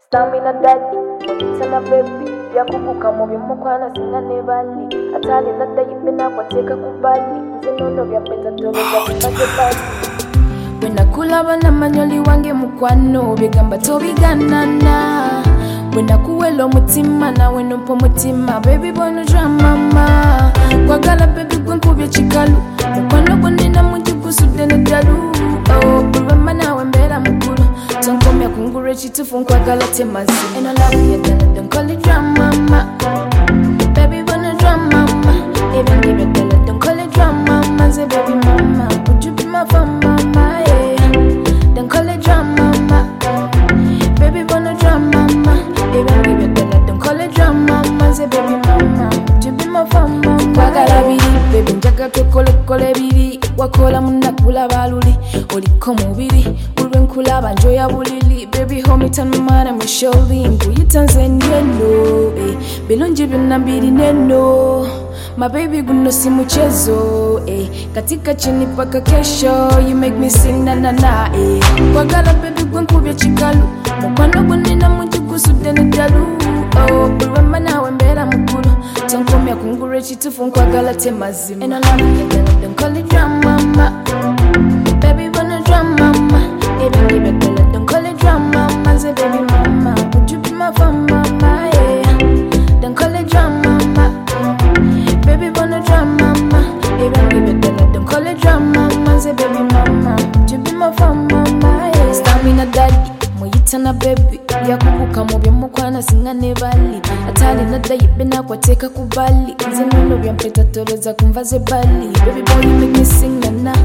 Stamina daddy, sana baby yakubuka mu bimukwana singa ne bali atali nadda yibina kwateka kubali zinono bya peta toleza kupate bali wena kulaba na manyoli wange mukwano bigamba tobiganana wena kuwelo mutima na weno mpo mutima baby bono drama mama kwagala baby gwenkubye chikalu mukwano gonina mujigusude ne dalu oh bulwema nawe mbera mukulu tonkomya kungure chitufu nkwagala temazi and I love you then don't call it drama mama baby wanna drama mama even give it then don't call it drama mama say baby mama would you be my fun mama yeah don't call it drama mama baby wanna drama mama even give it then don't call it drama mama say baby mama would you be my fun mama kwagala biri baby njaga kole biri wakola munakula baluli oliko mubiri ulwenkulaba njoya bulili baby hold me turn my mind and my shoulder nguyitanze ndelo belonje binambiri neno my baby guno si mchezo katika chini paka kesho you make me sing na na na kwagala baby gwenkubye chikalu mukwano gonina mujigusude ne dalu oh bulwema nawe mbera mukulu tonkomya kungure chitufu nkwagala temazimu and I love you then don't call it drama mama baby wanna drama mama even give it then don't call it drama mama say baby mama would you be my fun mama yeah don't call it drama mama baby wanna drama mama even give it then don't call it drama mama say baby mama would you be my fun mama yeah stamina daddy muyitana baby yakubuka mu byomukwana singa ne bali atali nadda yibina kwateka kubali zinono byampeta toleza kumva ze bali baby boy you make me sing na na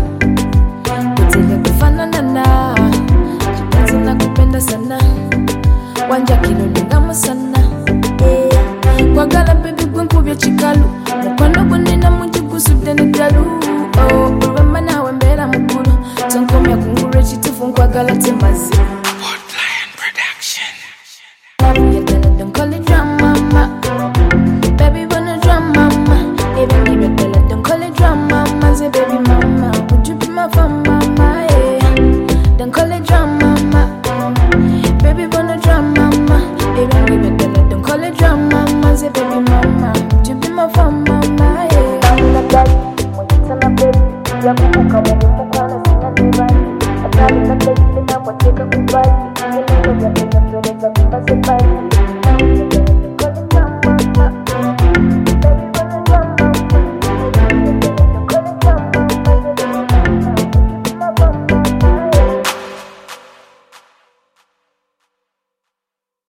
kutele kufanana na kipenzi nakupenda sana wanja kinolingamo sana kwagala baby gwenkubye chikalu mukwano gonina mujigusude ne dalu oh bulwema nawe mbera mukulu tonkomya kungure chitufu nkwagala temazi don't call it drama mama baby wanna drama mama even give it then don't call it drama mama say baby mama would you be my fun mama yeah don't call it drama mama baby wanna drama mama even give it then don't call it drama mama say baby mama would you be my fun mama yeah I'm not that mujitana baby yakubuka mu bimukwana singa ne bali atali nadda yibina kwateka kubali zinono bya peta toleza kumva se bali